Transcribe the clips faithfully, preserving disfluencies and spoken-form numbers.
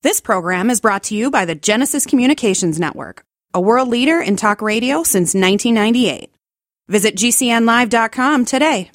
This program is brought to you by the Genesis Communications Network, a world leader in talk radio since nineteen ninety-eight. Visit G C N live dot com today.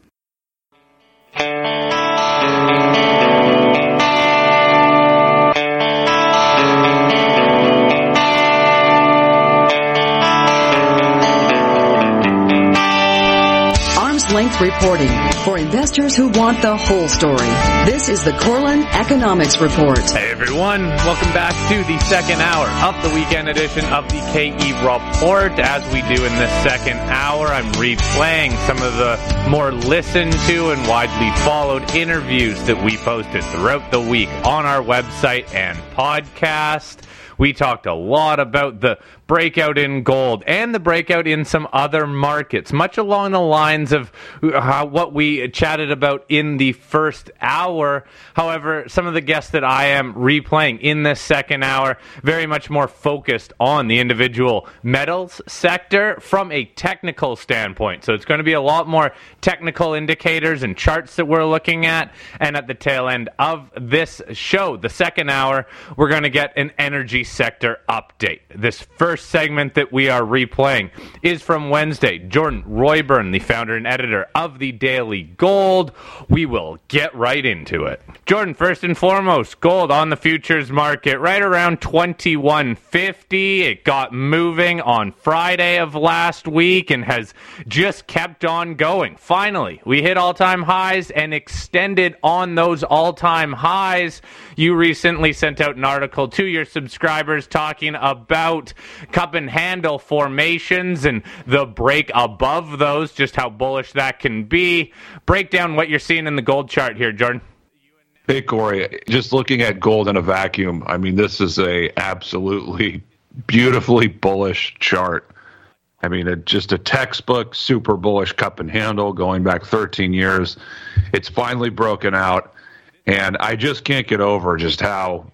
Length reporting for investors who want the whole story. This is the Corlin Economics Report. Hey everyone, welcome back to the second hour of the weekend edition of the K E Report. As we do in this second hour, I'm replaying some of the more listened to and widely followed interviews that we posted throughout the week on our website and podcast. We talked a lot about the breakout in gold and the breakout in some other markets, much along the lines of how, what we chatted about in the first hour. However, some of the guests that I am replaying in this second hour, very much more focused on the individual metals sector from a technical standpoint. So it's going to be a lot more technical indicators and charts that we're looking at. And at the tail end of this show, the second hour, we're going to get an energy sector update. This first segment that we are replaying is from Wednesday. Jordan Royburn, the founder and editor of the Daily Gold. We will get right into it. Jordan, first and foremost, gold on the futures market right around twenty-one fifty. It got moving on Friday of last week and has just kept on going. Finally, we hit all-time highs and extended on those all-time highs. You recently sent out an article to your subscribers talking about cup and handle formations and the break above those, just how bullish that can be. Break down what you're seeing in the gold chart here, Jordan. Hey, Corey, just looking at gold in a vacuum, I mean, this is a absolutely beautifully bullish chart. I mean, it, just a textbook, super bullish cup and handle going back thirteen years. It's finally broken out, and I just can't get over just how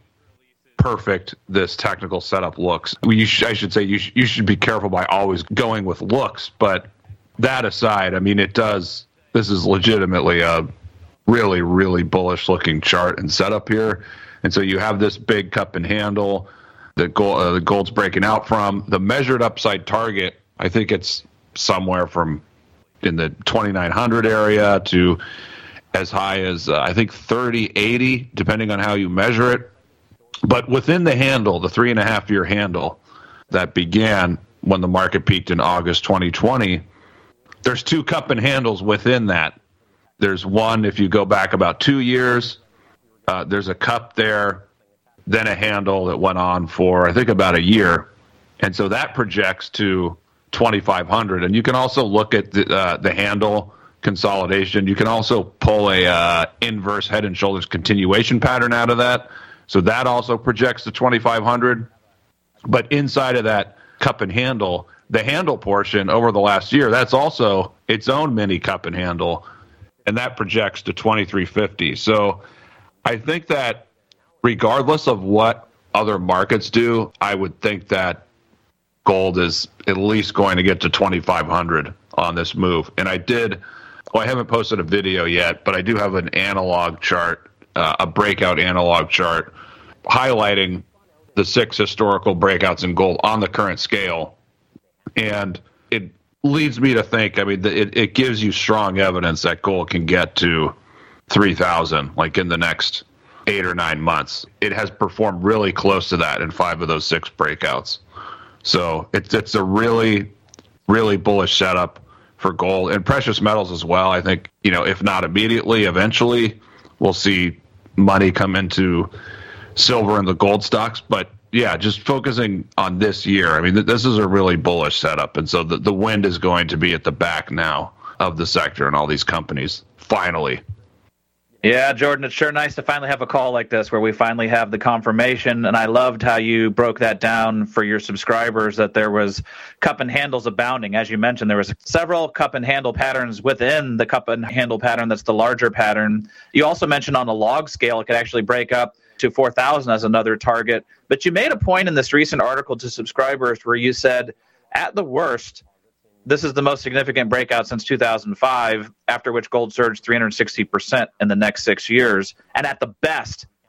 perfect this technical setup looks. You sh- I should say you, sh- you should be careful by always going with looks, but that aside, I mean, it does, this is legitimately a really, really bullish looking chart and setup here. And so you have this big cup and handle that gold, uh, the gold's breaking out from. The measured upside target, I think it's somewhere from in the twenty-nine hundred area to as high as, uh, I think, thirty eighty, depending on how you measure it. But within the handle, the three and a half year handle that began when the market peaked in August twenty twenty, there's two cup and handles within that. There's one, if you go back about two years, uh, there's a cup there, then a handle that went on for, I think, about a year. And so that projects to twenty-five hundred. And you can also look at the, uh, the handle consolidation. You can also pull a uh, inverse head and shoulders continuation pattern out of that. So that also projects to twenty-five hundred. But inside of that cup and handle, the handle portion over the last year, that's also its own mini cup and handle, and that projects to twenty-three fifty. So I think that regardless of what other markets do, I would think that gold is at least going to get to twenty-five hundred on this move. And I did, well, I haven't posted a video yet, but I do have an analog chart, uh, a breakout analog chart highlighting the six historical breakouts in gold on the current scale. And it leads me to think, I mean, it, it gives you strong evidence that gold can get to three thousand, like in the next eight or nine months. It has performed really close to that in five of those six breakouts. So it's, it's a really, really bullish setup for gold and precious metals as well. I think, you know, if not immediately, eventually we'll see money come into silver and the gold stocks. But yeah, just focusing on this year, I mean, th- this is a really bullish setup. And so the, the wind is going to be at the back now of the sector and all these companies, finally. Yeah, Jordan, it's sure nice to finally have a call like this where we finally have the confirmation. And I loved how you broke that down for your subscribers, that there was cup and handles abounding. As you mentioned, there was several cup and handle patterns within the cup and handle pattern. That's the larger pattern. You also mentioned on a log scale, it could actually break up to four thousand as another target. But you made a point in this recent article to subscribers where you said, at the worst, this is the most significant breakout since two thousand five, after which gold surged three hundred sixty percent in the next six years. And at the best,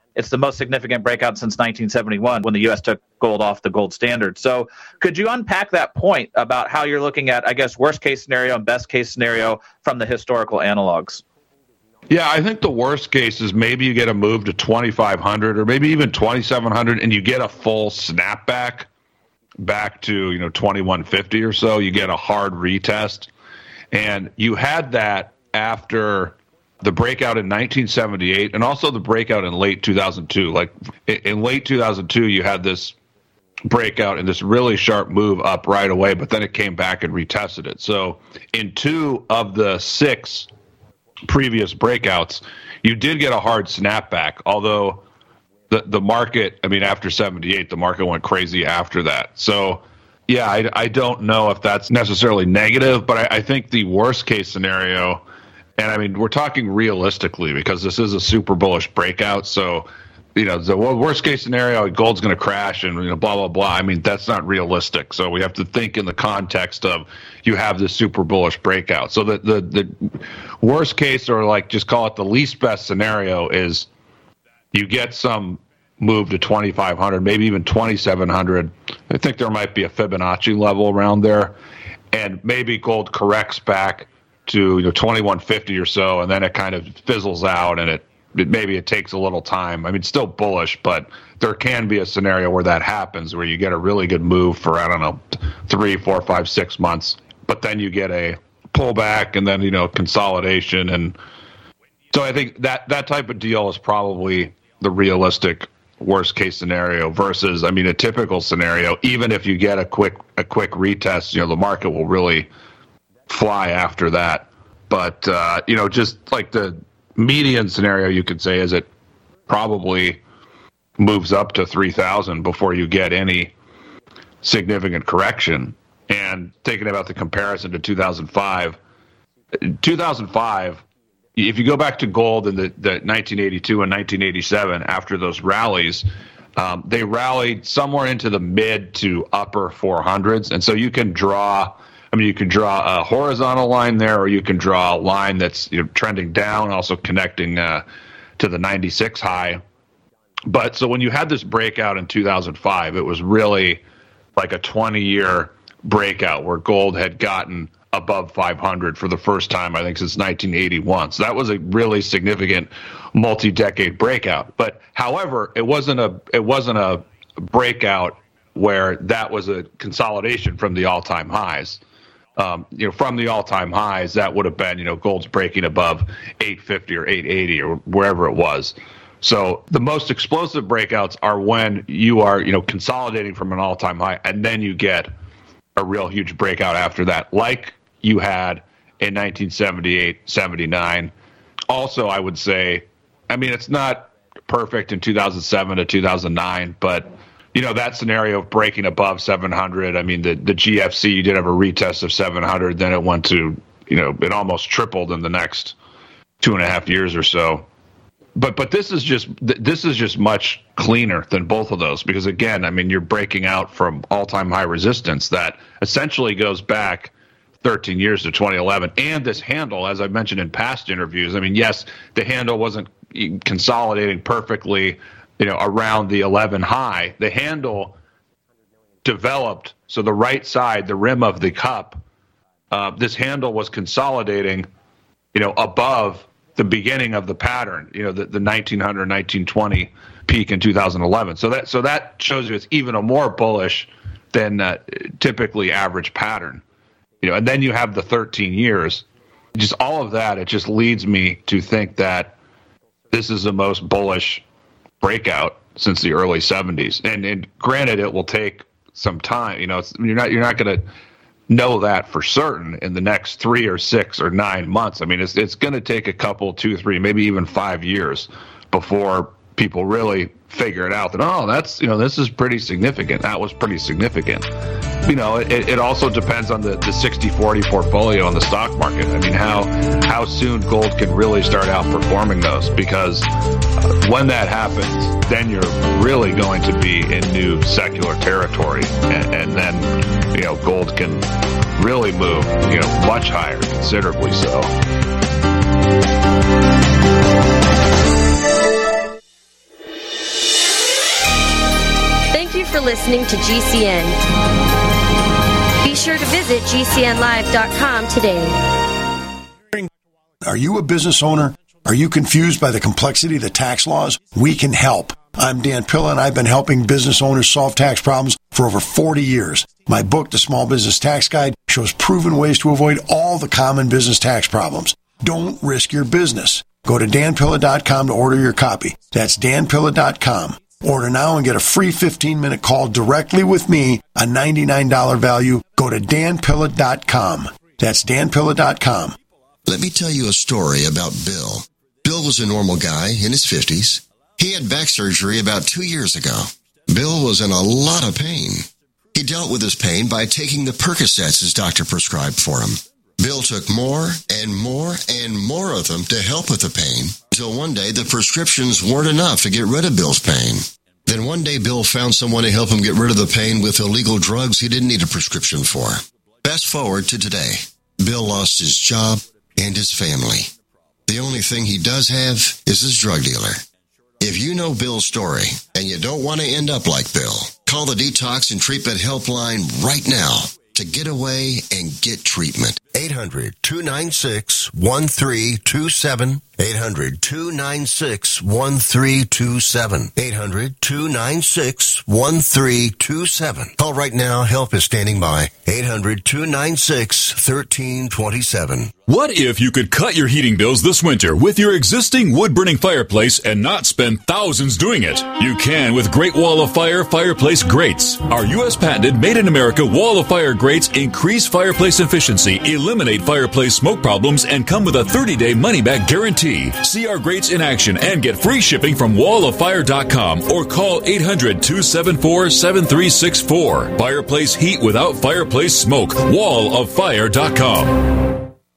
it's the most significant breakout since nineteen seventy-one when the U S took gold off the gold standard. So could you unpack that point about how you're looking at, I guess, worst case scenario and best case scenario from the historical analogs? Yeah, I think the worst case is maybe you get a move to twenty-five hundred or maybe even twenty-seven hundred and you get a full snapback back to, you know, twenty-one fifty or so. You get a hard retest. And you had that after the breakout in nineteen seventy-eight and also the breakout in late two thousand two. Like in late two thousand two, you had this breakout and this really sharp move up right away, but then it came back and retested it. So in two of the six previous breakouts, you did get a hard snapback, although the the market, I mean, after seventy-eight, the market went crazy after that. So, yeah, I, I don't know if that's necessarily negative, but I, I think the worst case scenario, and I mean, we're talking realistically because this is a super bullish breakout. So, you know, the worst case scenario, gold's going to crash and, you know, blah, blah, blah. I mean, that's not realistic. So we have to think in the context of you have this super bullish breakout. So the, the, the worst case, or like just call it the least best scenario, is you get some move to twenty-five hundred, maybe even twenty-seven hundred. I think there might be a Fibonacci level around there. And maybe gold corrects back to, you know, twenty-one fifty or so, and then it kind of fizzles out and it, It, maybe it takes a little time. I mean, it's still bullish, but there can be a scenario where that happens, where you get a really good move for, I don't know, three, four, five, six months, but then you get a pullback and then, you know, consolidation. And so I think that that type of deal is probably the realistic worst case scenario versus, I mean, a typical scenario. Even if you get a quick a quick retest, you know, the market will really fly after that. But, uh, you know, just like the median scenario, you could say, is it probably moves up to three thousand before you get any significant correction. And thinking about the comparison to two thousand five, two thousand five, if you go back to gold in the, the nineteen eighty-two and nineteen eighty-seven, after those rallies, um, they rallied somewhere into the mid to upper four hundreds. And so you can draw I mean, you can draw a horizontal line there, or you can draw a line that's, you know, trending down, also connecting uh, to the ninety-six high. But so when you had this breakout in two thousand five, it was really like a twenty-year breakout where gold had gotten above five hundred for the first time, I think, since nineteen eighty-one. So that was a really significant multi-decade breakout. But however, it wasn't a it wasn't a breakout where that was a consolidation from the all-time highs. Um, you know, from the all-time highs, that would have been, you know, gold's breaking above eight fifty or eight eighty or wherever it was. So the most explosive breakouts are when you are, you know, consolidating from an all-time high, and then you get a real huge breakout after that, like you had in nineteen seventy-eight, seventy-nine. Also, I would say, I mean, it's not perfect in two thousand seven to two thousand nine, but you know, that scenario of breaking above seven hundred, I mean, the, the G F C, you did have a retest of seven hundred, then it went to, you know, it almost tripled in the next two and a half years or so. But but this is just this is just much cleaner than both of those, because, again, I mean, you're breaking out from all-time high resistance that essentially goes back thirteen years to twenty eleven. And this handle, as I mentioned in past interviews, I mean, yes, the handle wasn't consolidating perfectly, you know, around the eleven high. The handle developed, so the right side, the rim of the cup, uh, this handle was consolidating, you know, above the beginning of the pattern, you know, the, the nineteen hundred, nineteen twenty peak in two thousand eleven. So that so that shows you it's even a more bullish than uh, typically average pattern, you know. And then you have the thirteen years, just all of that. It just leads me to think that this is the most bullish breakout since the early seventies. And, and granted, it will take some time. You know, it's, you're not you're not going to know that for certain in the next three or six or nine months. I mean, it's it's going to take a couple, two, three, maybe even five years before people really figure it out that, oh, that's, you know, this is pretty significant. That was pretty significant. You know, it, it also depends on the, the sixty forty portfolio in the stock market. I mean, how how soon gold can really start outperforming those, because uh, when that happens, then you're really going to be in new secular territory. And, and then, you know, gold can really move, you know, much higher, considerably so. for listening to G C N. Be sure to visit G C N live dot com today. Are you a business owner? Are you confused by the complexity of the tax laws? We can help. I'm Dan Pilla, and I've been helping business owners solve tax problems for over forty years. My book, The Small Business Tax Guide, shows proven ways to avoid all the common business tax problems. Don't risk your business. Go to Dan Pilla dot com to order your copy. That's Dan Pilla dot com. Order now and get a free fifteen-minute call directly with me, a ninety-nine dollars value. Go to Dan Pilla dot com. That's Dan Pilla dot com. Let me tell you a story about Bill. Bill was a normal guy in his fifties. He had back surgery about two years ago. Bill was in a lot of pain. He dealt with his pain by taking the Percocets his doctor prescribed for him. Bill took more and more and more of them to help with the pain, until one day the prescriptions weren't enough to get rid of Bill's pain. Then one day Bill found someone to help him get rid of the pain with illegal drugs he didn't need a prescription for. Fast forward to today. Bill lost his job and his family. The only thing he does have is his drug dealer. If you know Bill's story and you don't want to end up like Bill, call the Detox and Treatment Helpline right now to get away and get treatment. eight hundred, two nine six, one three two seven. eight hundred, two nine six, one three two seven. eight hundred, two nine six, one three two seven. Call right now. Help is standing by. eight hundred, two nine six, one three two seven. What if you could cut your heating bills this winter with your existing wood-burning fireplace and not spend thousands doing it? You can with Great Wall of Fire fireplace grates. Our U S patented made-in-America Wall of Fire grates increase fireplace efficiency, eliminate fireplace smoke problems, and come with a thirty-day money-back guarantee. See our grates in action and get free shipping from wall of fire dot com or call eight hundred, two seven four, seven three six four. Fireplace heat without fireplace smoke. wall of fire dot com.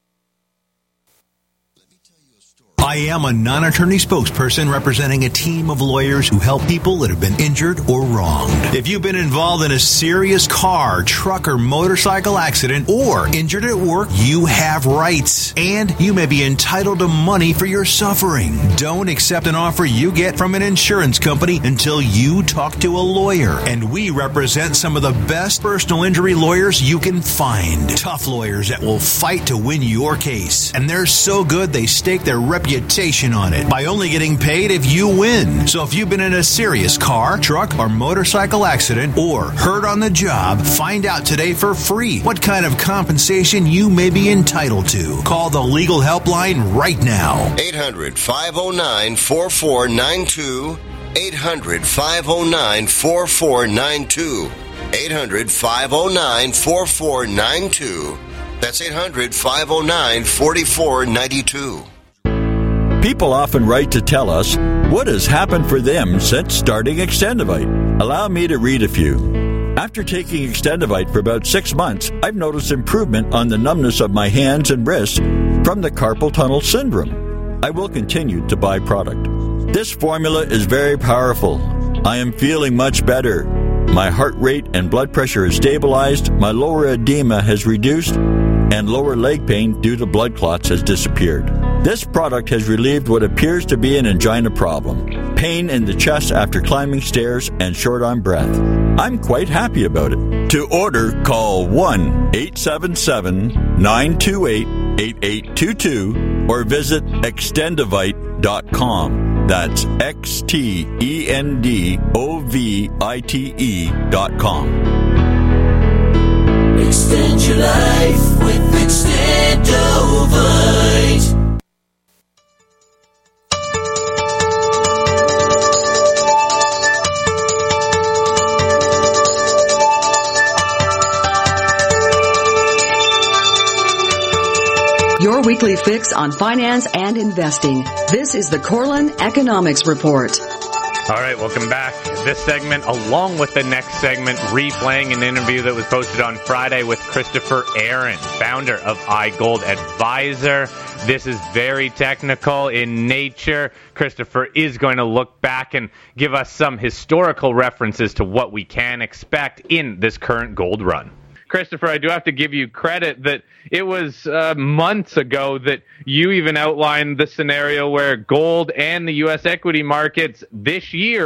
I am a non-attorney spokesperson representing a team of lawyers who help people that have been injured or wronged. If you've been involved in a serious car, truck, or motorcycle accident or injured at work, you have rights, and you may be entitled to money for your suffering. Don't accept an offer you get from an insurance company until you talk to a lawyer, and we represent some of the best personal injury lawyers you can find. Tough lawyers that will fight to win your case, and they're so good they stake their reputation on it by only getting paid if you win. So if you've been in a serious car, truck, or motorcycle accident or hurt on the job, find out today for free what kind of compensation you may be entitled to. Call the legal helpline right now. eight hundred, five oh nine, four four nine two. eight hundred, five oh nine, four four nine two. eight hundred, five oh nine, four four nine two. That's eight hundred, five oh nine, four four nine two. People often write to tell us what has happened for them since starting Extendivite. Allow me to read a few. After taking Extendivite for about six months, I've noticed improvement on the numbness of my hands and wrists from the carpal tunnel syndrome. I will continue to buy product. This formula is very powerful. I am feeling much better. My heart rate and blood pressure is stabilized, my lower edema has reduced, and lower leg pain due to blood clots has disappeared. This product has relieved what appears to be an angina problem, pain in the chest after climbing stairs, and short on breath. I'm quite happy about it. To order, call one eight seven seven, nine two eight, eight eight two two or visit extendivite dot com. That's X T E N D O V I T E dot com. Extend your life with Extendovite. Your weekly fix on finance and investing. This is the Corlin Economics Report. All right, welcome back. This segment, along with the next segment, replaying an interview that was posted on Friday with Christopher Aaron, founder of iGold Advisor. This is very technical in nature. Christopher is going to look back and give us some historical references to what we can expect in this current gold run. Christopher, I do have to give you credit that it was uh, months ago that you even outlined the scenario where gold and the U S equity markets this year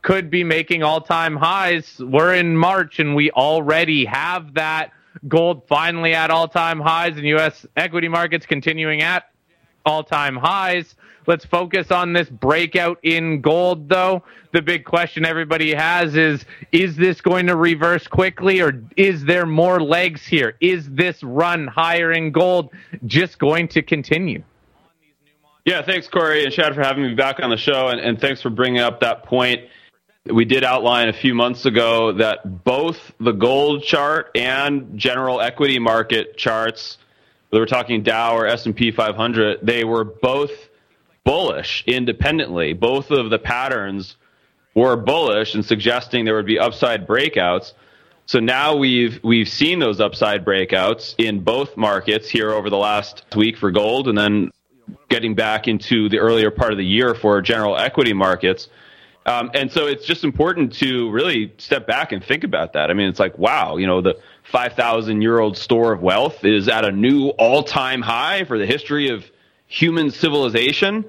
could be making all-time highs. We're in March, and we already have that. Gold finally at all-time highs, and U S equity markets continuing at all-time highs. Let's focus on this breakout in gold, though. The big question everybody has is, is this going to reverse quickly, or is there more legs here? Is this run higher in gold just going to continue? Yeah, thanks, Corey and Shad, for having me back on the show, and, and thanks for bringing up that point. We did outline a few months ago that both the gold chart and general equity market charts, whether we're talking Dow or S and P five hundred, they were both bullish independently. Both of the patterns were bullish and suggesting there would be upside breakouts. So now we've we've seen those upside breakouts in both markets here over the last week for gold, and then getting back into the earlier part of the year for general equity markets. Um, and so it's just important to really step back and think about that. I mean, it's like, wow, you know, the five thousand year old store of wealth is at a new all-time high for the history of human civilization,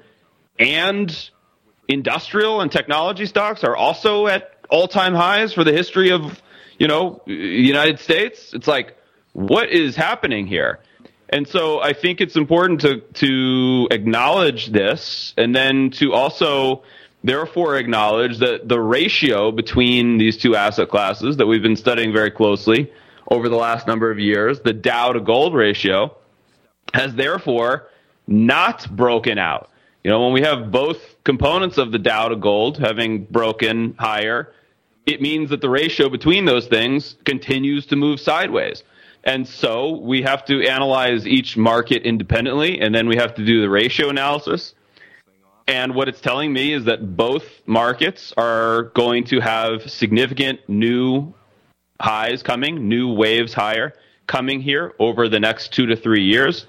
and industrial and technology stocks are also at all-time highs for the history of, you know, the United States. It's like, what is happening here? And so I think it's important to, to acknowledge this, and then to also therefore acknowledge that the ratio between these two asset classes that we've been studying very closely over the last number of years, the Dow to gold ratio, has therefore not broken out. You know, when we have both components of the Dow to gold having broken higher, it means that the ratio between those things continues to move sideways. And so we have to analyze each market independently, and then we have to do the ratio analysis. And what it's telling me is that both markets are going to have significant new highs coming, new waves higher coming here over the next two to three years.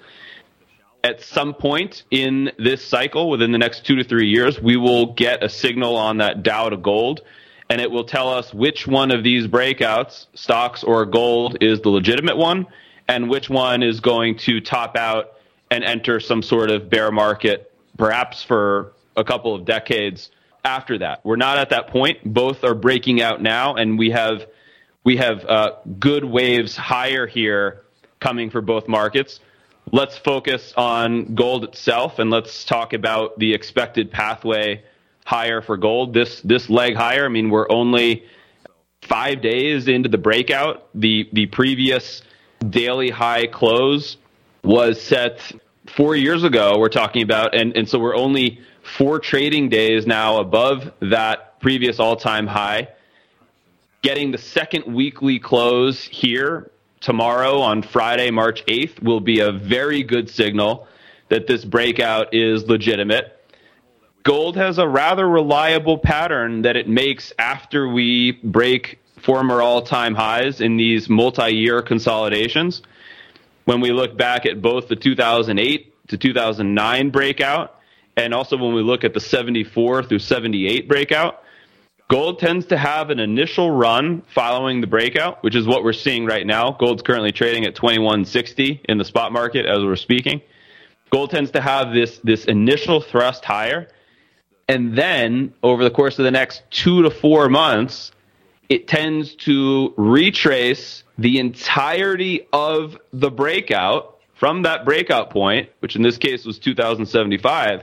At some point in this cycle, within the next two to three years, we will get a signal on that Dow to gold, and it will tell us which one of these breakouts, stocks or gold, is the legitimate one, and which one is going to top out and enter some sort of bear market, perhaps for a couple of decades after that. We're not at that point. Both are breaking out now, and we have we have uh, good waves higher here coming for both markets. Let's focus on gold itself, and let's talk about the expected pathway higher for gold. This this leg higher, I mean, we're only five days into the breakout. The the previous daily high close was set four years ago, we're talking about, and, and so we're only four trading days now above that previous all-time high. Getting the second weekly close here tomorrow on Friday, March eighth, will be a very good signal that this breakout is legitimate. Gold has a rather reliable pattern that it makes after we break former all-time highs in these multi-year consolidations. When we look back at both the two thousand eight to two thousand nine breakout, and also when we look at the seventy-four through seventy-eight breakout, gold tends to have an initial run following the breakout, which is what we're seeing right now. Gold's currently trading at twenty-one sixty in the spot market as we're speaking. Gold tends to have this, this initial thrust higher, and then over the course of the next two to four months, it tends to retrace the entirety of the breakout from that breakout point, which in this case was two thousand seventy-five,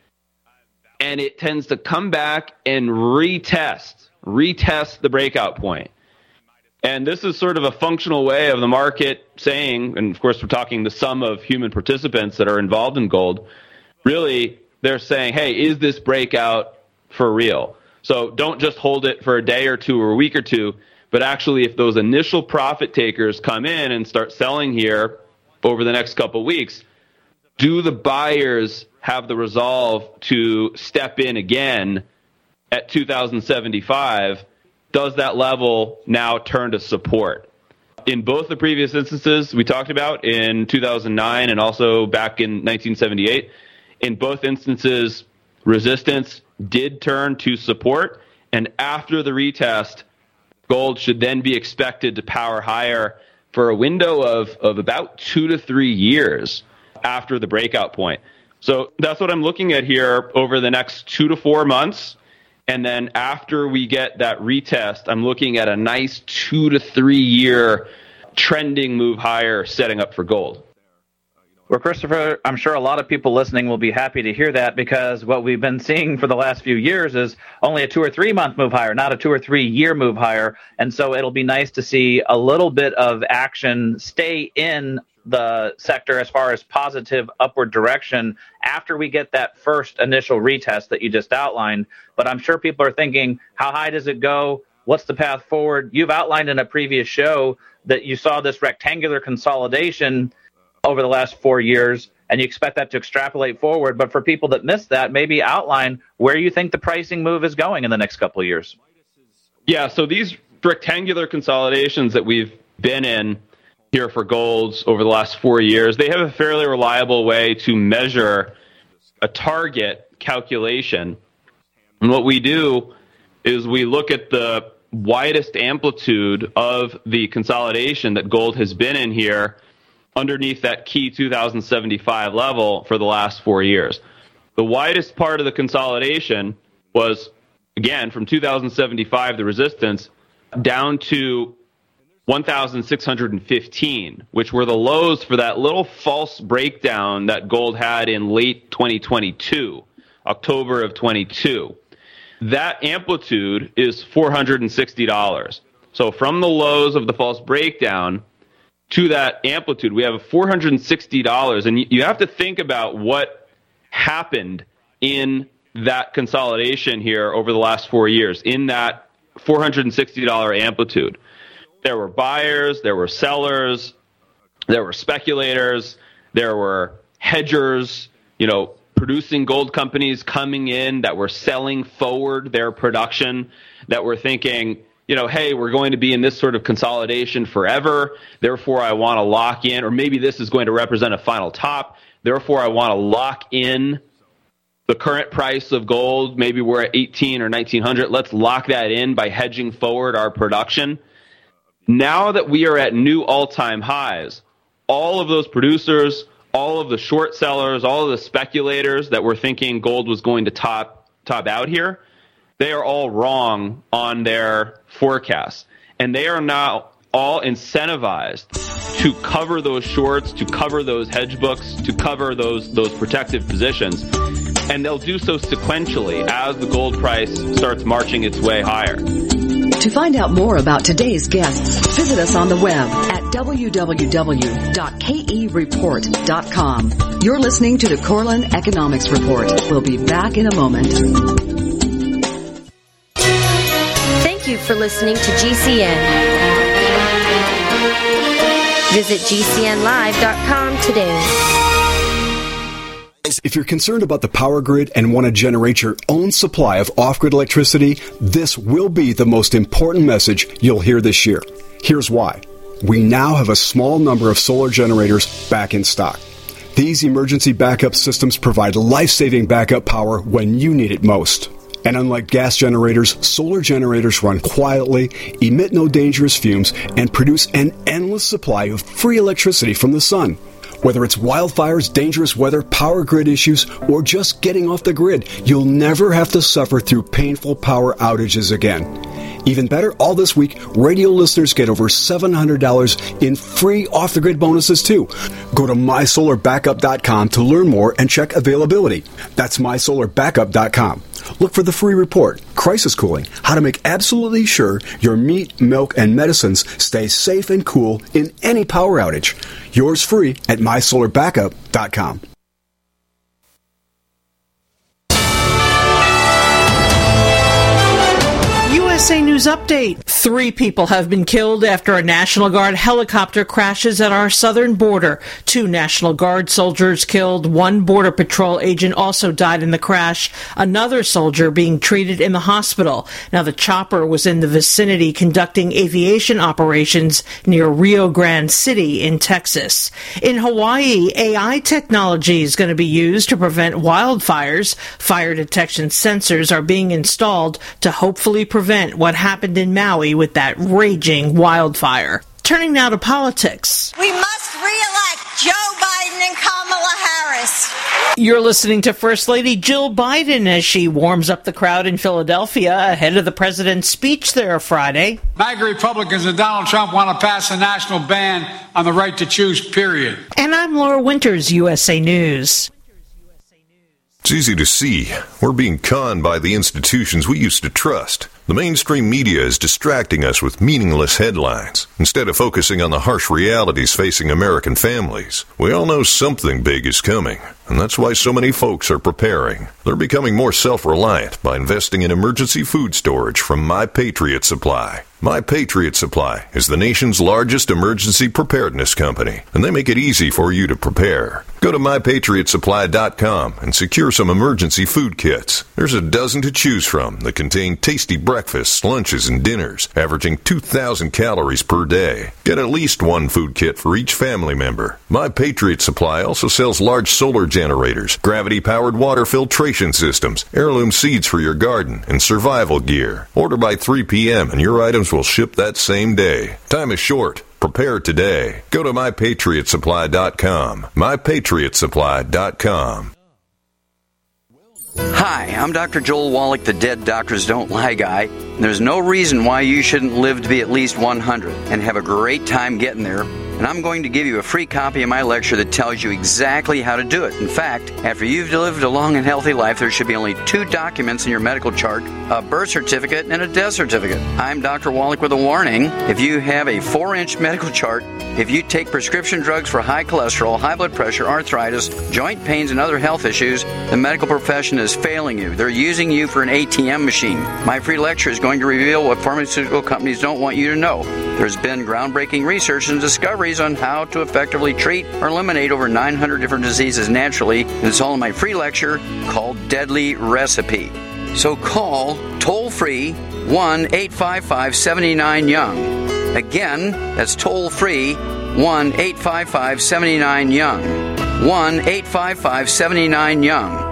and it tends to come back and retest, retest the breakout point. And this is sort of a functional way of the market saying, and of course we're talking the sum of human participants that are involved in gold, really they're saying, hey, is this breakout for real? So don't just hold it for a day or two or a week or two, but actually if those initial profit takers come in and start selling here over the next couple of weeks, do the buyers have the resolve to step in again at two thousand seventy-five? Does that level now turn to support? In both the previous instances we talked about in two thousand nine and also back in nineteen seventy-eight, in both instances, resistance did turn to support, and after the retest, gold should then be expected to power higher for a window of, of about two to three years after the breakout point. So that's what I'm looking at here over the next two to four months. And then after we get that retest, I'm looking at a nice two to three year trending move higher setting up for gold. Well, Christopher, I'm sure a lot of people listening will be happy to hear that, because what we've been seeing for the last few years is only a two or three month move higher, not a two or three year move higher. And so it'll be nice to see a little bit of action stay in the sector as far as positive upward direction after we get that first initial retest that you just outlined. But I'm sure people are thinking, how high does it go? What's the path forward? You've outlined in a previous show that you saw this rectangular consolidation over the last four years, and you expect that to extrapolate forward. But for people that missed that, maybe outline where you think the pricing move is going in the next couple of years. Yeah, so these rectangular consolidations that we've been in here for golds over the last four years, they have a fairly reliable way to measure a target calculation. And what we do is we look at the widest amplitude of the consolidation that gold has been in here underneath that key two thousand seventy-five level for the last four years. The widest part of the consolidation was, again, from two thousand seventy-five, the resistance, down to one thousand six hundred fifteen, which were the lows for that little false breakdown that gold had in late twenty twenty-two, October of twenty-two. That amplitude is four hundred sixty dollars. So from the lows of the false breakdown to that amplitude, we have four hundred sixty dollars. And you have to think about what happened in that consolidation here over the last four years, in that four hundred sixty dollars amplitude. There were buyers, there were sellers, there were speculators, there were hedgers, you know, producing gold companies coming in that were selling forward their production, that were thinking, you know, hey, we're going to be in this sort of consolidation forever, therefore I want to lock in, or maybe this is going to represent a final top, therefore I want to lock in the current price of gold. Maybe we're at eighteen or nineteen hundred. Let's lock that in by hedging forward our production. Now that we are at new all-time highs, all of those producers, all of the short sellers, all of the speculators that were thinking gold was going to top top out here, they are all wrong on their forecasts. And they are now all incentivized to cover those shorts, to cover those hedge books, to cover those those protective positions. And they'll do so sequentially as the gold price starts marching its way higher. To find out more about today's guests, visit us on the web at w w w dot k e report dot com. You're listening to the Korelin Economics Report. We'll be back in a moment. Thank you for listening to G C N. Visit g c n live dot com today. If you're concerned about the power grid and want to generate your own supply of off-grid electricity, this will be the most important message you'll hear this year. Here's why. We now have a small number of solar generators back in stock. These emergency backup systems provide life-saving backup power when you need it most. And unlike gas generators, solar generators run quietly, emit no dangerous fumes, and produce an endless supply of free electricity from the sun. Whether it's wildfires, dangerous weather, power grid issues, or just getting off the grid, you'll never have to suffer through painful power outages again. Even better, all this week, radio listeners get over seven hundred dollars in free off-the-grid bonuses, too. Go to my solar backup dot com to learn more and check availability. That's my solar backup dot com. Look for the free report, Crisis Cooling, how to make absolutely sure your meat, milk, and medicines stay safe and cool in any power outage. Yours free at my solar backup dot com. U S A News Update. Three people have been killed after a National Guard helicopter crashes at our southern border. Two National Guard soldiers killed. One Border Patrol agent also died in the crash. Another soldier being treated in the hospital. Now, the chopper was in the vicinity conducting aviation operations near Rio Grande City in Texas. In Hawaii, A I technology is going to be used to prevent wildfires. Fire detection sensors are being installed to hopefully prevent what happened in Maui with that raging wildfire. Turning now to politics. We must re-elect Joe Biden and Kamala Harris. You're listening to First Lady Jill Biden as she warms up the crowd in Philadelphia ahead of the president's speech there Friday. MAGA Republicans and Donald Trump want to pass a national ban on the right to choose, period. And I'm Laura Winters, U S A News. It's easy to see. We're being conned by the institutions we used to trust. The mainstream media is distracting us with meaningless headlines instead of focusing on the harsh realities facing American families. We all know something big is coming, and that's why so many folks are preparing. They're becoming more self-reliant by investing in emergency food storage from My Patriot Supply. My Patriot Supply is the nation's largest emergency preparedness company, and they make it easy for you to prepare. Go to my patriot supply dot com and secure some emergency food kits. There's a dozen to choose from that contain tasty breakfasts, lunches, and dinners, averaging two thousand calories per day. Get at least one food kit for each family member. My Patriot Supply also sells large solar generators, gravity-powered water filtration systems, heirloom seeds for your garden, and survival gear. Order by three p.m. and your items will ship that same day. Time is short. Prepare today. Go to my patriot supply dot com. my patriot supply dot com. Hi, I'm Doctor Joel Wallach, the Dead Doctors Don't Lie guy. There's no reason why you shouldn't live to be at least one hundred and have a great time getting there. And I'm going to give you a free copy of my lecture that tells you exactly how to do it. In fact, after you've lived a long and healthy life, there should be only two documents in your medical chart, a birth certificate and a death certificate. I'm Doctor Wallach with a warning. If you have a four-inch medical chart, if you take prescription drugs for high cholesterol, high blood pressure, arthritis, joint pains, and other health issues, the medical profession is failing you. They're using you for an A T M machine. My free lecture is going to reveal what pharmaceutical companies don't want you to know. There's been groundbreaking research and discoveries on how to effectively treat or eliminate over nine hundred different diseases naturally. And it's all in my free lecture called Deadly Recipe. So call toll-free one eight five five, seven nine, young. Again, that's toll-free one eight five five, seven nine, young. one eight five five, seven nine, young.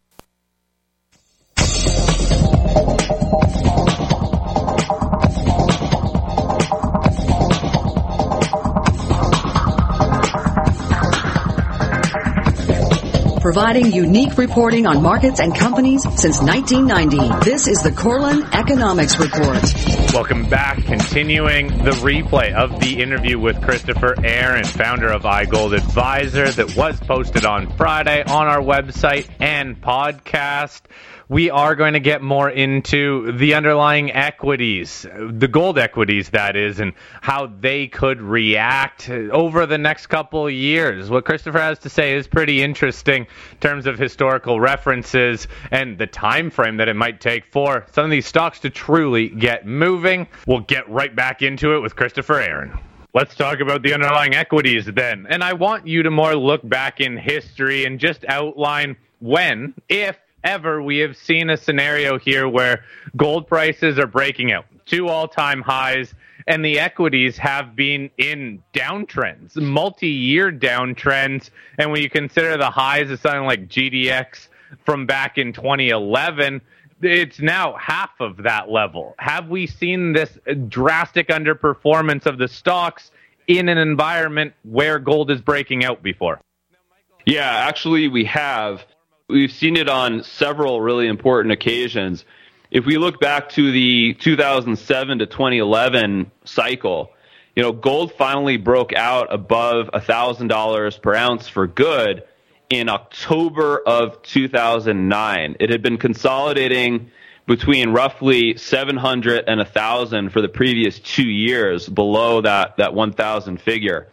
Providing unique reporting on markets and companies since nineteen ninety. This is the Corlin Economics Report. Welcome back. Continuing the replay of the interview with Christopher Aaron, founder of iGold Advisor, that was posted on Friday on our website and podcast. We are going to get more into the underlying equities, the gold equities, that is, and how they could react over the next couple of years. What Christopher has to say is pretty interesting in terms of historical references and the time frame that it might take for some of these stocks to truly get moving. We'll get right back into it with Christopher Aaron. Let's talk about the underlying equities then. And I want you to more look back in history and just outline when, if ever, we have seen a scenario here where gold prices are breaking out to all-time highs and the equities have been in downtrends, multi-year downtrends. And when you consider the highs of something like G D X from back in twenty eleven, it's now half of that level. Have we seen this drastic underperformance of the stocks in an environment where gold is breaking out before? Yeah, actually we have. We've seen it on several really important occasions. If we look back to the two thousand seven to twenty eleven cycle, you know, gold finally broke out above one thousand dollars per ounce for good in October of two thousand nine. It had been consolidating between roughly seven hundred and one thousand for the previous two years, below that, that one thousand figure.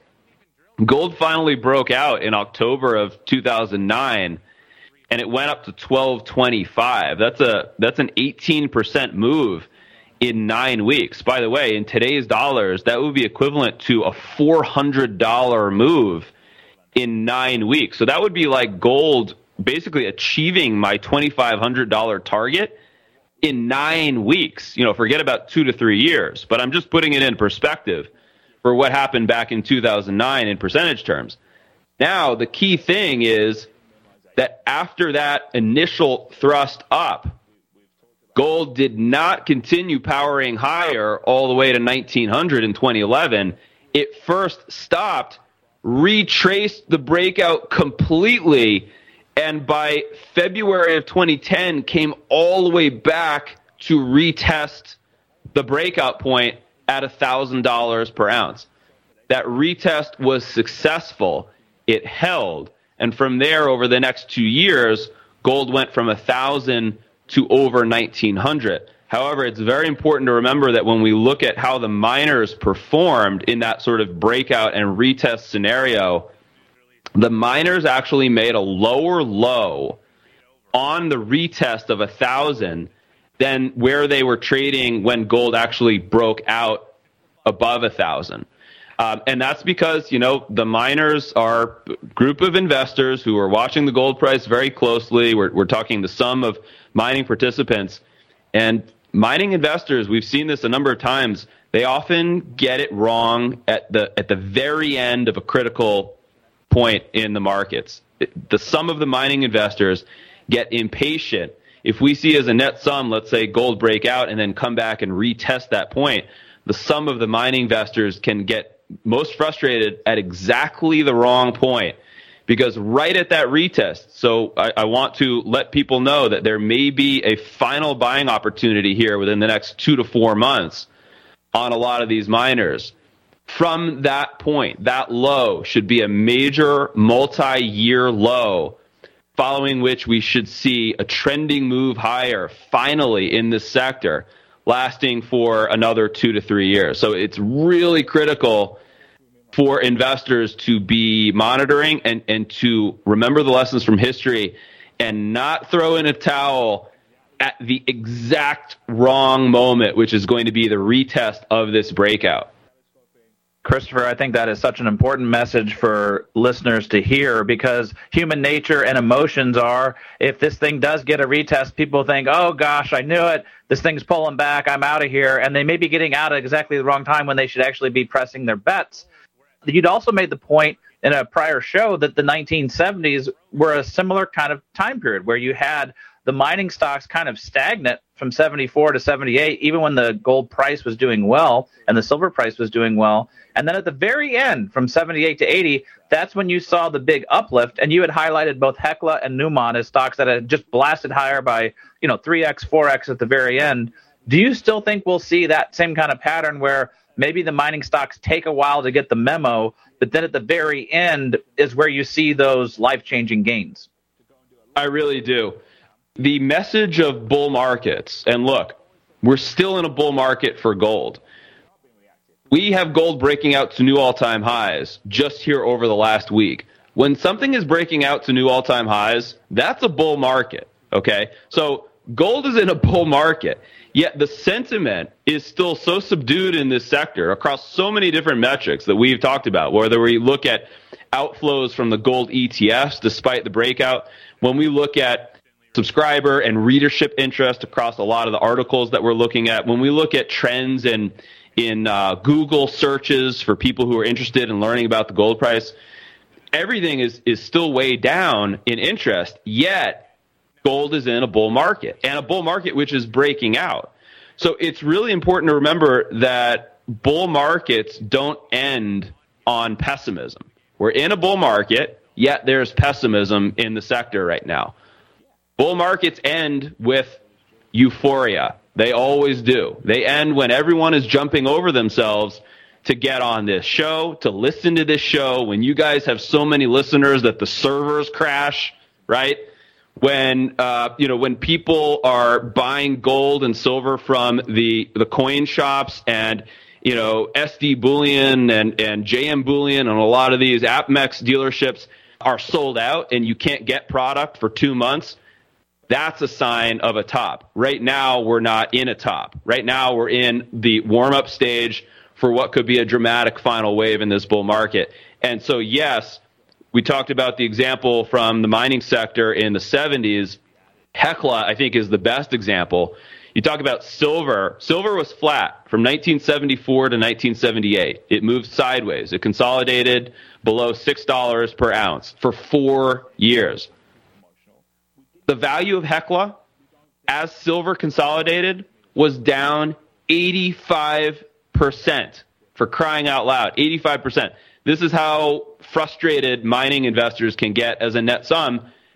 Gold finally broke out in October of two thousand nine, and it went up to twelve twenty-five. That's a that's an eighteen percent move in nine weeks. By the way, in today's dollars, that would be equivalent to a four hundred dollars move in nine weeks. So that would be like gold basically achieving my twenty-five hundred dollars target in nine weeks. You know, forget about two to three years. But I'm just putting it in perspective for what happened back in two thousand nine in percentage terms. Now, the key thing is that after that initial thrust up, gold did not continue powering higher all the way to nineteen hundred in twenty eleven. It first stopped, retraced the breakout completely, and by February of twenty ten came all the way back to retest the breakout point at one thousand dollars per ounce. That retest was successful. It held. And from there, over the next two years, gold went from one thousand to over nineteen hundred. However, it's very important to remember that when we look at how the miners performed in that sort of breakout and retest scenario, the miners actually made a lower low on the retest of one thousand than where they were trading when gold actually broke out above one thousand. Um, and that's because, you know, the miners are a group of investors who are watching the gold price very closely. We're, we're talking the sum of mining participants. And mining investors, we've seen this a number of times, they often get it wrong at the at the very end of a critical point in the markets. The sum of the mining investors get impatient. If we see as a net sum, let's say gold break out and then come back and retest that point, the sum of the mining investors can get most frustrated at exactly the wrong point, because right at that retest, so I, I want to let people know that there may be a final buying opportunity here within the next two to four months on a lot of these miners. From that point, that low should be a major multi-year low, following which we should see a trending move higher finally in this sector, lasting for another two to three years. So it's really critical for investors to be monitoring and, and to remember the lessons from history and not throw in a towel at the exact wrong moment, which is going to be the retest of this breakout. Christopher, I think that is such an important message for listeners to hear, because human nature and emotions are, if this thing does get a retest, people think, oh, gosh, I knew it. This thing's pulling back. I'm out of here. And they may be getting out at exactly the wrong time when they should actually be pressing their bets. You'd also made the point in a prior show that the nineteen seventies were a similar kind of time period where you had the mining stocks kind of stagnant from seventy-four to seventy-eight, even when the gold price was doing well and the silver price was doing well. And then at the very end, from seventy-eight to eighty, that's when you saw the big uplift. And you had highlighted both Hecla and Newmont as stocks that had just blasted higher by, you know, three X, four X at the very end. Do you still think we'll see that same kind of pattern where maybe the mining stocks take a while to get the memo, but then at the very end is where you see those life-changing gains? I really do. The message of bull markets, and look, we're still in a bull market for gold. We have gold breaking out to new all-time highs just here over the last week. When something is breaking out to new all-time highs, that's a bull market, okay? So gold is in a bull market, yet the sentiment is still so subdued in this sector across so many different metrics that we've talked about, whether we look at outflows from the gold E T Fs despite the breakout, when we look at subscriber and readership interest across a lot of the articles that we're looking at, when we look at trends in in uh, Google searches for people who are interested in learning about the gold price, everything is, is still way down in interest, yet gold is in a bull market, and a bull market which is breaking out. So it's really important to remember that bull markets don't end on pessimism. We're in a bull market, yet there's pessimism in the sector right now. Bull markets end with euphoria. They always do. They end when everyone is jumping over themselves to get on this show, to listen to this show, when you guys have so many listeners that the servers crash, right? When uh, you know, when people are buying gold and silver from the the coin shops, and you know, S D Bullion and and J M Bullion and a lot of these AppMex dealerships are sold out and you can't get product for two months. That's a sign of a top. Right now, we're not in a top. Right now, we're in the warm-up stage for what could be a dramatic final wave in this bull market. And so, yes, we talked about the example from the mining sector in the seventies. Hecla, I think, is the best example. You talk about silver. Silver was flat from nineteen seventy-four to nineteen seventy-eight. It moved sideways. It consolidated below six dollars per ounce for four years. The value of Hecla, as silver consolidated, was down eighty-five percent, for crying out loud, eighty-five percent. This is how frustrated mining investors can get as a net sum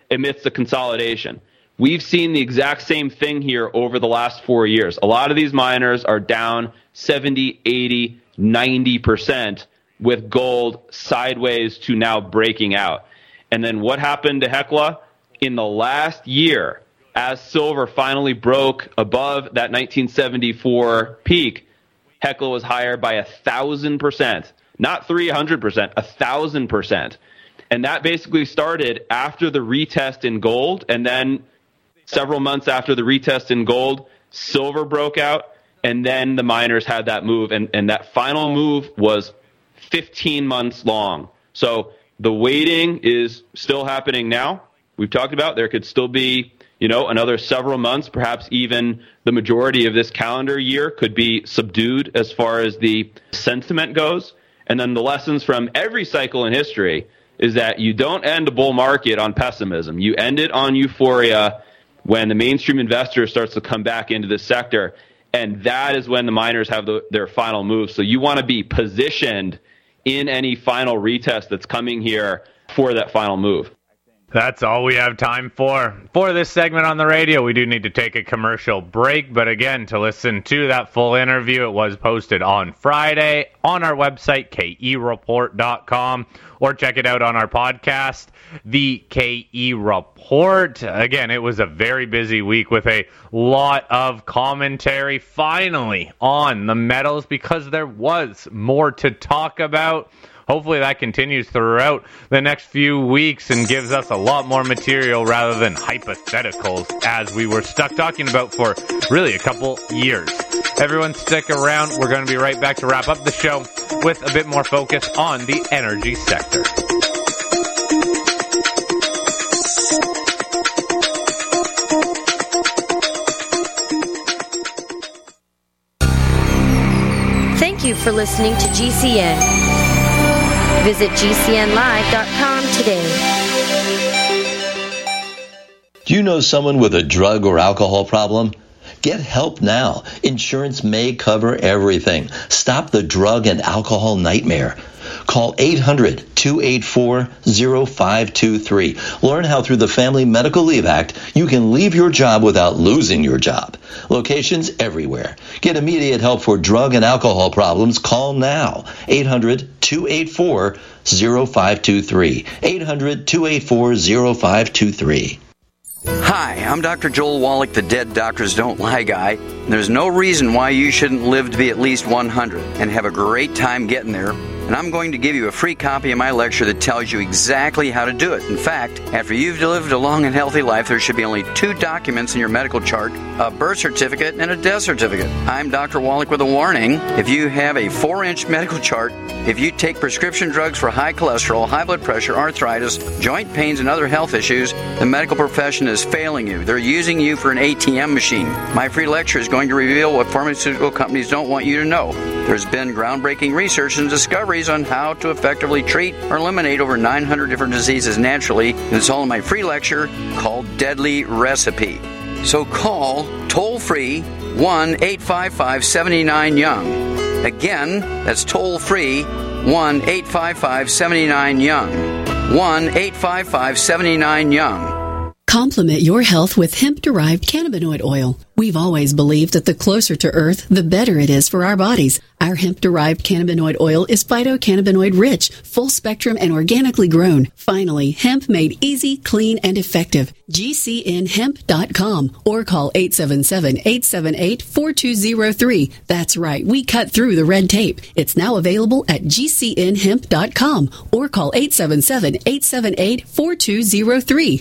amidst the consolidation. We've seen the exact same thing here over the last four years. A lot of these miners are down seventy, eighty, ninety percent with gold sideways to now breaking out. And then what happened to Hecla? In the last year, as silver finally broke above that nineteen seventy-four peak, Hecla was higher by a thousand percent, not three hundred percent, a thousand percent. And that basically started after the retest in gold, and then several months after the retest in gold, silver broke out, and then the miners had that move, and, and that final move was fifteen months long. So the waiting is still happening now. We've talked about there could still be, you know, another several months, perhaps even the majority of this calendar year could be subdued as far as the sentiment goes. And then the lessons from every cycle in history is that you don't end a bull market on pessimism. You end it on euphoria when the mainstream investor starts to come back into this sector. And that is when the miners have the, their final move. So you want to be positioned in any final retest that's coming here for that final move. That's all we have time for. For this segment on the radio, we do need to take a commercial break. But again, to listen to that full interview, it was posted on Friday on our website, K E report dot com, or check it out on our podcast, The K E Report. Again, it was a very busy week with a lot of commentary finally on the metals because there was more to talk about. Hopefully that continues throughout the next few weeks and gives us a lot more material rather than hypotheticals as we were stuck talking about for really a couple years. Everyone stick around. We're going to be right back to wrap up the show with a bit more focus on the energy sector. Thank you for listening to G C N. Visit G C N live dot com today. Do you know someone with a drug or alcohol problem? Get help now. Insurance may cover everything. Stop the drug and alcohol nightmare. Call eight hundred, two eight four, zero five two three. Learn how through the Family Medical Leave Act you can leave your job without losing your job. Locations everywhere. Get immediate help for drug and alcohol problems. Call now. eight hundred, two eight four, zero five two three. eight hundred, two eight four, zero five two three. Hi, I'm Doctor Joel Wallach, the Dead Doctors Don't Lie guy. There's no reason why you shouldn't live to be at least one hundred and have a great time getting there. And I'm going to give you a free copy of my lecture that tells you exactly how to do it. In fact, after you've lived a long and healthy life, there should be only two documents in your medical chart, a birth certificate and a death certificate. I'm Doctor Wallach with a warning. If you have a four-inch medical chart, if you take prescription drugs for high cholesterol, high blood pressure, arthritis, joint pains, and other health issues, the medical profession is failing you. They're using you for an A T M machine. My free lecture is going to reveal what pharmaceutical companies don't want you to know. There's been groundbreaking research and discoveries on how to effectively treat or eliminate over nine hundred different diseases naturally, and it's all in my free lecture called Deadly Recipe. So call toll-free one eight five five, seven nine, young. Again, that's toll-free one eight five five, seven nine, young. one eight five five, seven nine, young. Complement your health with hemp-derived cannabinoid oil. We've always believed that the closer to Earth, the better it is for our bodies. Our hemp-derived cannabinoid oil is phytocannabinoid-rich, full-spectrum, and organically grown. Finally, hemp made easy, clean, and effective. G C N hemp dot com or call eight seven seven, eight seven eight, four two zero three. That's right, we cut through the red tape. It's now available at G C N hemp dot com or call eight seven seven, eight seven eight, four two zero three.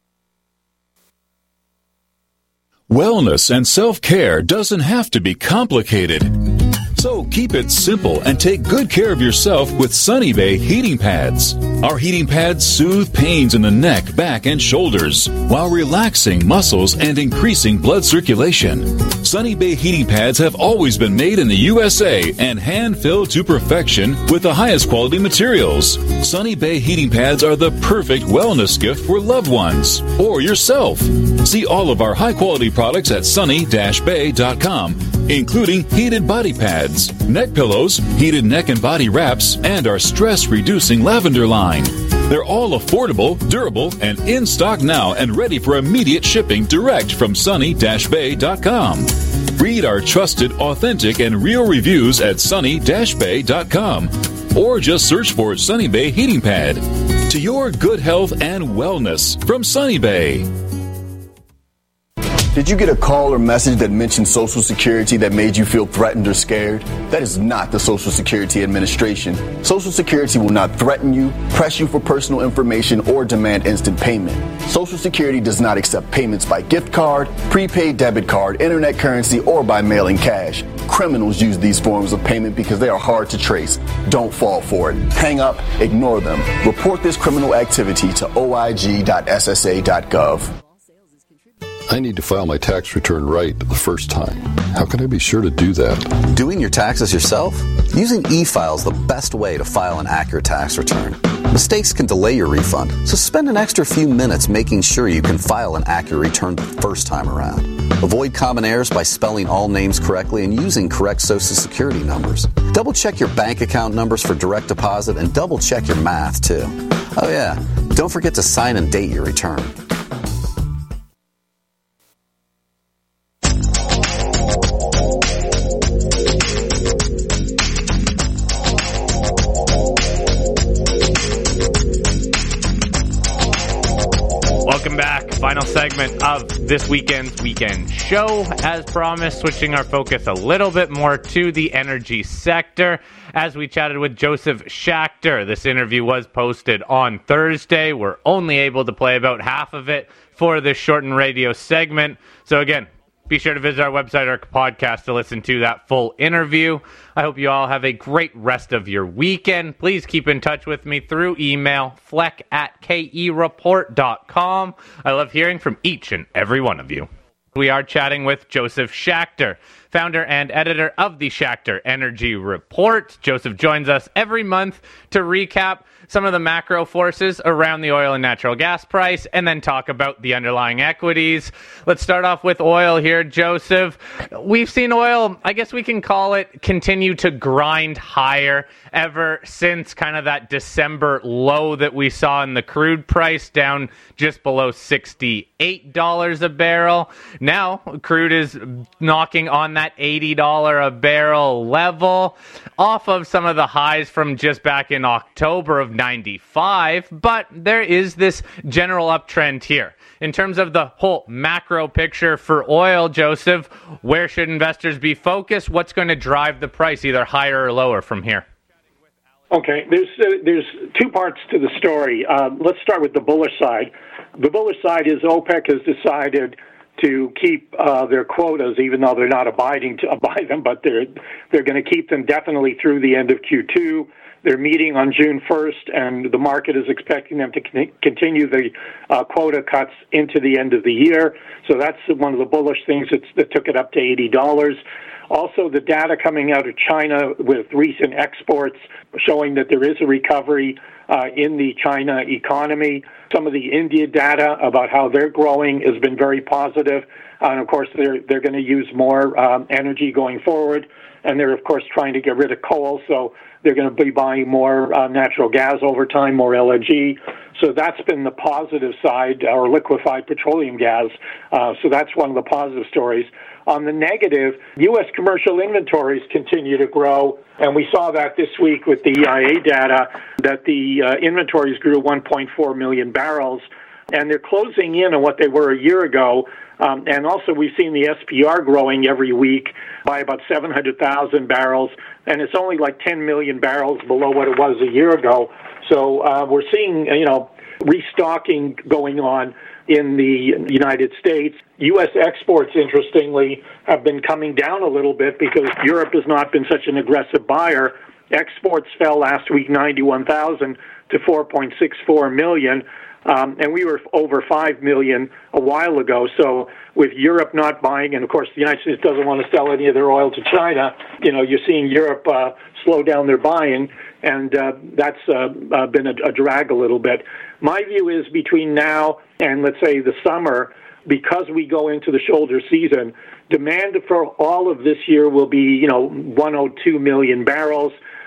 Wellness and self-care doesn't have to be complicated. So keep it simple and take good care of yourself with Sunny Bay heating pads. Our heating pads soothe pains in the neck, back, and shoulders while relaxing muscles and increasing blood circulation. Sunny Bay heating pads have always been made in the U S A and hand-filled to perfection with the highest quality materials. Sunny Bay heating pads are the perfect wellness gift for loved ones or yourself. See all of our high-quality products at sunny dash bay dot com, including heated body pads, neck pillows, heated neck and body wraps, and our stress-reducing lavender line. They're all affordable, durable, and in stock now and ready for immediate shipping direct from sunny dash bay dot com. Read our trusted, authentic, and real reviews at sunny dash bay dot com or just search for Sunny Bay Heating Pad. To your good health and wellness from Sunny Bay. Did you get a call or message that mentioned Social Security that made you feel threatened or scared? That is not the Social Security Administration. Social Security will not threaten you, press you for personal information, or demand instant payment. Social Security does not accept payments by gift card, prepaid debit card, internet currency, or by mailing cash. Criminals use these forms of payment because they are hard to trace. Don't fall for it. Hang up, ignore them. Report this criminal activity to O I G dot S S A dot gov. I need to file my tax return right the first time. How can I be sure to do that? Doing your taxes yourself? Using e-file is the best way to file an accurate tax return. Mistakes can delay your refund, so spend an extra few minutes making sure you can file an accurate return the first time around. Avoid common errors by spelling all names correctly and using correct Social Security numbers. Double check your bank account numbers for direct deposit and double check your math too. Oh yeah, don't forget to sign and date your return. Welcome back. Final segment of this weekend's weekend show. As promised, switching our focus a little bit more to the energy sector as we chatted with Joseph Schachter. This interview was posted on Thursday. We're only able to play about half of it for this shortened radio segment. So again, be sure to visit our website or podcast to listen to that full interview. I hope you all have a great rest of your weekend. Please keep in touch with me through email, fleck at K E report dot com. I love hearing from each and every one of you. We are chatting with Joseph Schachter, founder and editor of the Schachter Energy Report. Joseph joins us every month to recap some of the macro forces around the oil and natural gas price, and then talk about the underlying equities. Let's start off with oil here, Joseph. We've seen oil, I guess we can call it, continue to grind higher ever since kind of that December low that we saw in the crude price, down just below sixty-eight dollars a barrel. Now, crude is knocking on that eighty dollars a barrel level, off of some of the highs from just back in October of ninety-five, but there is this general uptrend here. In terms of the whole macro picture for oil, Joseph, where should investors be focused? What's going to drive the price either higher or lower from here? Okay, there's uh, there's two parts to the story. Uh, let's start with the bullish side. The bullish side is OPEC has decided to keep uh, their quotas, even though they're not abiding to by them, but they're they're going to keep them definitely through the end of Q two. They're meeting on June first, and the market is expecting them to con- continue the uh, quota cuts into the end of the year. So that's one of the bullish things that's, that took it up to eighty dollars. Also, the data coming out of China with recent exports showing that there is a recovery uh, in the China economy. Some of the India data about how they're growing has been very positive. Uh, and, of course, they're, they're going to use more um, energy going forward. And they're, of course, trying to get rid of coal, so they're going to be buying more uh, natural gas over time, more L N G. So that's been the positive side, or liquefied petroleum gas. Uh, so that's one of the positive stories. On the negative, U S commercial inventories continue to grow, and we saw that this week with the E I A data, that the uh, inventories grew one point four million barrels, and they're closing in on what they were a year ago. Um, and also, we've seen the S P R growing every week by about seven hundred thousand barrels, and it's only like ten million barrels below what it was a year ago. So uh, we're seeing, you know, restocking going on in the United States. U S exports, interestingly, have been coming down a little bit because Europe has not been such an aggressive buyer. Exports fell last week ninety-one thousand to four point six four million. Um, and we were over five million a while ago. So with Europe not buying, and of course the United States doesn't want to sell any of their oil to China, you know, you're seeing Europe uh, slow down their buying, and uh, that's uh, uh, been a, a drag a little bit. My view is between now and, let's say, the summer, because we go into the shoulder season, demand for all of this year will be, you know, one hundred two million barrels.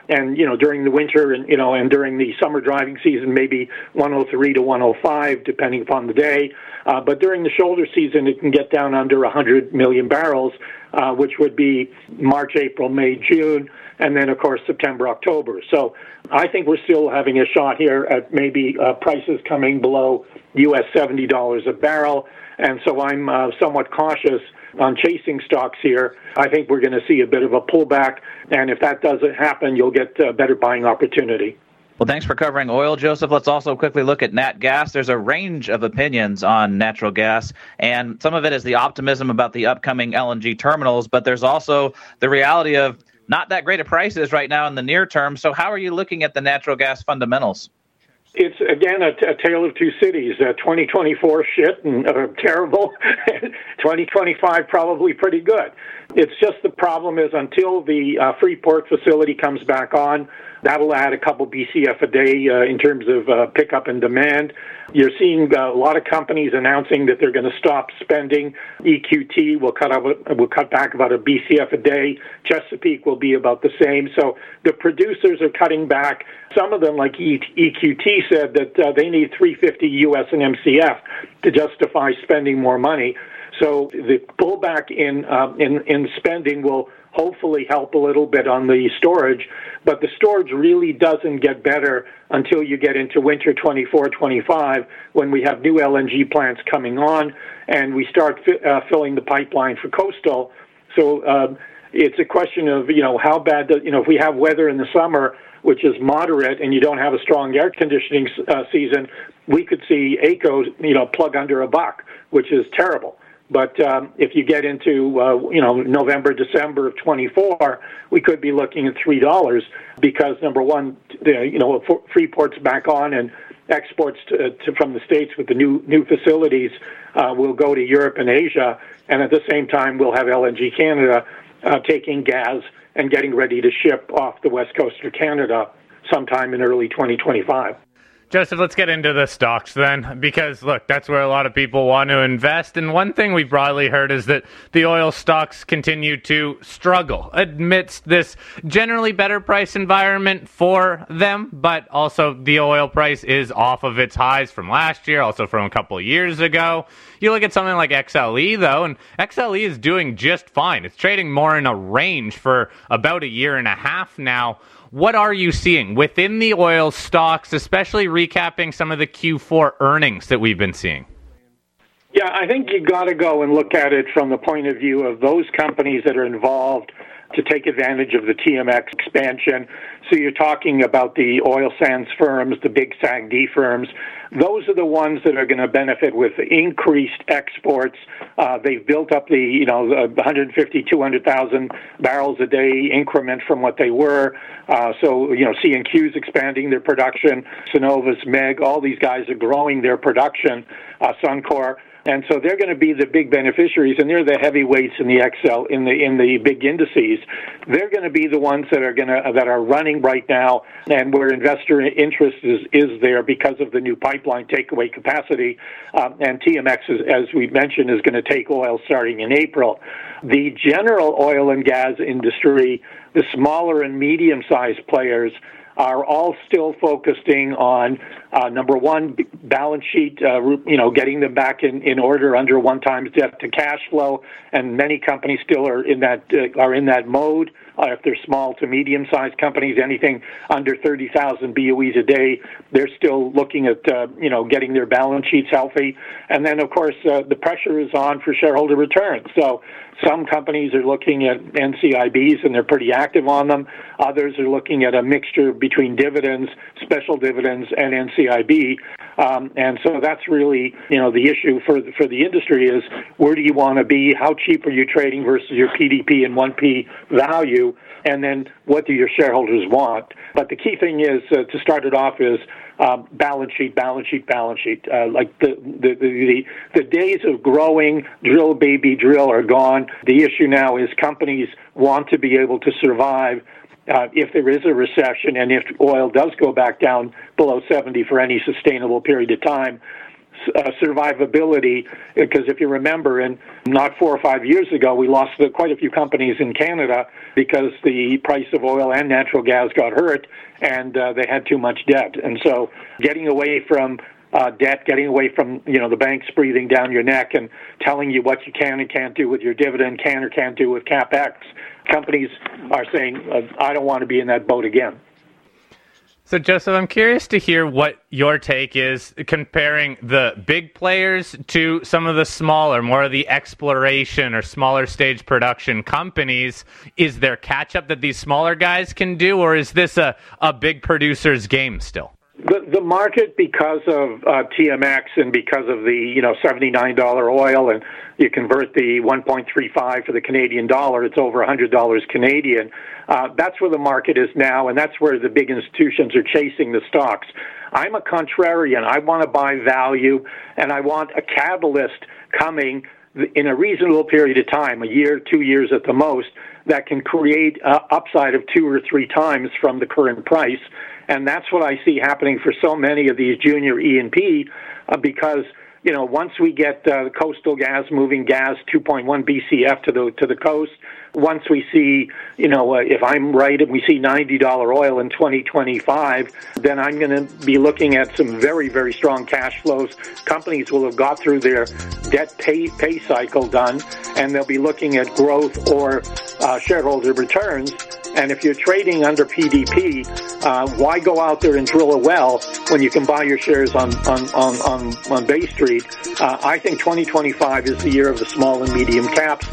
And, you know, during the winter and, you know, and during the summer driving season, maybe one oh three to one oh five, depending upon the day. Uh, but during the shoulder season, it can get down under one hundred million barrels, uh, which would be March, April, May, June, and then, of course, September, October. So I think we're still having a shot here at maybe uh, prices coming below U S seventy dollars a barrel. And so I'm uh, somewhat cautious on chasing stocks here. I think we're going to see a bit of a pullback, and if that doesn't happen, you'll get a better buying opportunity. Well, thanks for covering oil, Joseph. Let's also quickly look at nat gas. There's a range of opinions on natural gas, and some of it is the optimism about the upcoming L N G terminals, but there's also the reality of not that great of prices right now in the near term. So how are you looking at the natural gas fundamentals? It's, again, a, a tale of two cities. Uh, twenty twenty-four shit and uh, terrible. twenty twenty-five probably pretty good. It's just the problem is until the uh, Freeport facility comes back on, that'll add a couple B C F a day uh, in terms of uh, pickup and demand. You're seeing uh, a lot of companies announcing that they're going to stop spending. E Q T will cut up, will cut back about a B C F a day. Chesapeake will be about the same. So the producers are cutting back. Some of them, like E Q T, said that uh, they need three hundred fifty U S and M C F to justify spending more money. So the pullback in uh, in in spending will hopefully help a little bit on the storage, but the storage really doesn't get better until you get into winter twenty-four twenty-five, when we have new L N G plants coming on and we start fi- uh, filling the pipeline for Coastal. So uh, it's a question of, you know, how bad, do, you know, if we have weather in the summer, which is moderate, and you don't have a strong air conditioning uh, season, we could see A C O, you know, plug under a buck, which is terrible. But um, if you get into, uh, you know, November, December of twenty-four, we could be looking at three dollars because, number one, the, you know, Freeport's back on, and exports to, to, from the States with the new new facilities uh, will go to Europe and Asia. And at the same time, we'll have L N G Canada uh, taking gas and getting ready to ship off the west coast of Canada sometime in early twenty twenty-five. Joseph, let's get into the stocks then, because, look, that's where a lot of people want to invest. And one thing we've broadly heard is that the oil stocks continue to struggle amidst this generally better price environment for them. But also the oil price is off of its highs from last year, also from a couple of years ago. You look at something like X L E, though, and X L E is doing just fine. It's trading more in a range for about a year and a half now. What are you seeing within the oil stocks, especially recapping some of the Q four earnings that we've been seeing? Yeah, I think you got to go and look at it from the point of view of those companies that are involved to take advantage of the T M X expansion. So you're talking about the oil sands firms, the big S A G D firms. Those are the ones that are going to benefit with increased exports. Uh, they've built up the, you know, one hundred fifty, two hundred thousand barrels a day increment from what they were. Uh, so, you know, C and Q's expanding their production. Cenovus, Meg, all these guys are growing their production. Uh, Suncor. And so they're going to be the big beneficiaries, and they're the heavyweights in the X L in the in the big indices. They're going to be the ones that are going to that are running right now, and where investor interest is is there because of the new pipeline takeaway capacity. Um, and T M X, is, as we mentioned, is going to take oil starting in April. The general oil and gas industry, the smaller and medium-sized players, are all still focusing on, uh, number one, balance sheet, uh, you know, getting them back in, in order under one times debt to cash flow, and many companies still are in that uh, are in that mode. Uh, if they're small to medium-sized companies, anything under thirty thousand B O Es a day, they're still looking at, uh, you know, getting their balance sheets healthy. And then, of course, uh, the pressure is on for shareholder returns. So some companies are looking at N C I Bs, and they're pretty active on them. Others are looking at a mixture between dividends, special dividends, and N C I B. Um, and so that's really, you know, the issue for the, for the industry is where do you want to be? How cheap are you trading versus your P D P and one P value? And then what do your shareholders want? But the key thing is, uh, to start it off, is um, balance sheet, balance sheet, balance sheet. Uh, like the, the, the, the days of growing, drill, baby, drill are gone. The issue now is companies want to be able to survive Uh, if there is a recession, and if oil does go back down below seventy for any sustainable period of time. uh, survivability, because if you remember, and not four or five years ago, we lost the, quite a few companies in Canada because the price of oil and natural gas got hurt, and uh, they had too much debt. And so getting away from uh, debt, getting away from, you know, the banks breathing down your neck and telling you what you can and can't do with your dividend, can or can't do with CapEx, companies are saying, uh, I don't want to be in that boat again. So, Joseph, I'm curious to hear what your take is comparing the big players to some of the smaller, more of the exploration or smaller stage production companies. Is there catch-up that these smaller guys can do, or is this a, a big producer's game still? The, the market, because of uh, T M X and because of the, you know, seventy-nine dollars oil, and you convert the one point three five for the Canadian dollar, it's over one hundred dollars Canadian. Uh, that's where the market is now, and that's where the big institutions are chasing the stocks. I'm a contrarian. I want to buy value, and I want a catalyst coming in a reasonable period of time, a year, two years at the most, that can create an upside of two or three times from the current price. And that's what I see happening for so many of these junior E and P, uh, because, you know, once we get uh, coastal gas moving gas two point one B C F to the to the coast, once we see, you know, uh, if I'm right and we see ninety dollars oil in twenty twenty-five, then I'm going to be looking at some very, very strong cash flows. Companies will have got through their debt pay, pay cycle done, and they'll be looking at growth or uh, shareholder returns. And if you're trading under P D P, uh, why go out there and drill a well when you can buy your shares on on on on, on Bay Street? Uh, I think twenty twenty-five is the year of the small and medium caps.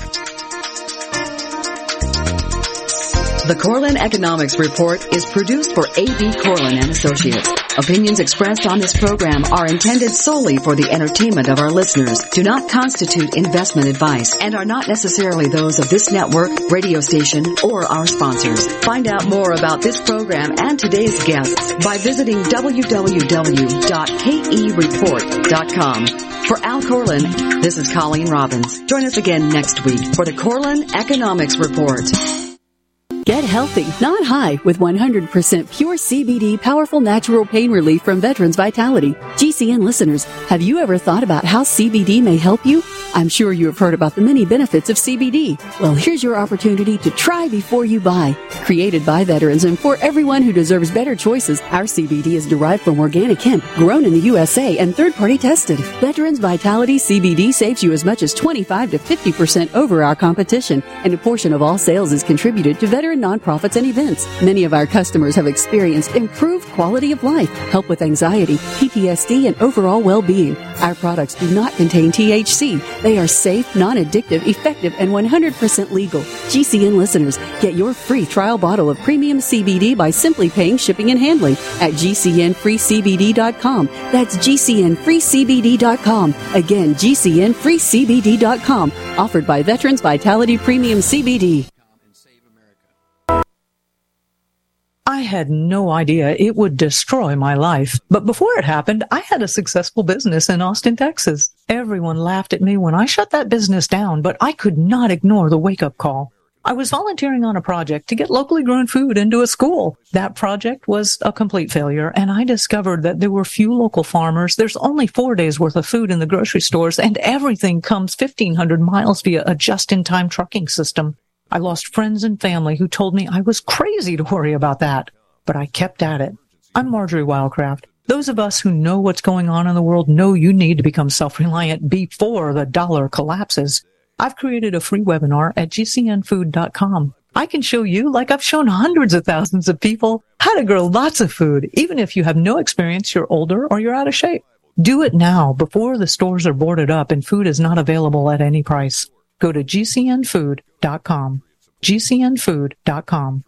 The Corlin Economics Report is produced for A B. Corlin and Associates. Opinions expressed on this program are intended solely for the entertainment of our listeners, do not constitute investment advice, and are not necessarily those of this network, radio station, or our sponsors. Find out more about this program and today's guests by visiting w w w dot k e report dot com. For Al Corlin, this is Colleen Robbins. Join us again next week for the Corlin Economics Report. Get healthy, not high, with one hundred percent pure C B D powerful natural pain relief from Veterans Vitality. G C N listeners, have you ever thought about how C B D may help you? I'm sure you have heard about the many benefits of C B D. Well, here's your opportunity to try before you buy. Created by veterans and for everyone who deserves better choices, our C B D is derived from organic hemp, grown in the U S A and third-party tested. Veterans Vitality C B D saves you as much as twenty-five to fifty percent over our competition, and a portion of all sales is contributed to veteran nonprofits and events. Many of our customers have experienced improved quality of life, help with anxiety, P T S D, and overall well-being. Our products do not contain T H C. They are safe, non-addictive, effective, and one hundred percent legal. G C N listeners, get your free trial bottle of premium C B D by simply paying shipping and handling at g c n free c b d dot com. That's g c n free c b d dot com. Again, g c n free c b d dot com. Offered by Veterans Vitality Premium C B D. I had no idea it would destroy my life. But before it happened, I had a successful business in Austin, Texas. Everyone laughed at me when I shut that business down, but I could not ignore the wake-up call. I was volunteering on a project to get locally grown food into a school. That project was a complete failure, and I discovered that there were few local farmers. There's only four days worth of food in the grocery stores, and everything comes fifteen hundred miles via a just-in-time trucking system. I lost friends and family who told me I was crazy to worry about that, but I kept at it. I'm Marjorie Wildcraft. Those of us who know what's going on in the world know you need to become self-reliant before the dollar collapses. I've created a free webinar at g c n food dot com. I can show you, like I've shown hundreds of thousands of people, how to grow lots of food, even if you have no experience, you're older, or you're out of shape. Do it now before the stores are boarded up and food is not available at any price. Go to g c n food dot com. g c n food dot com.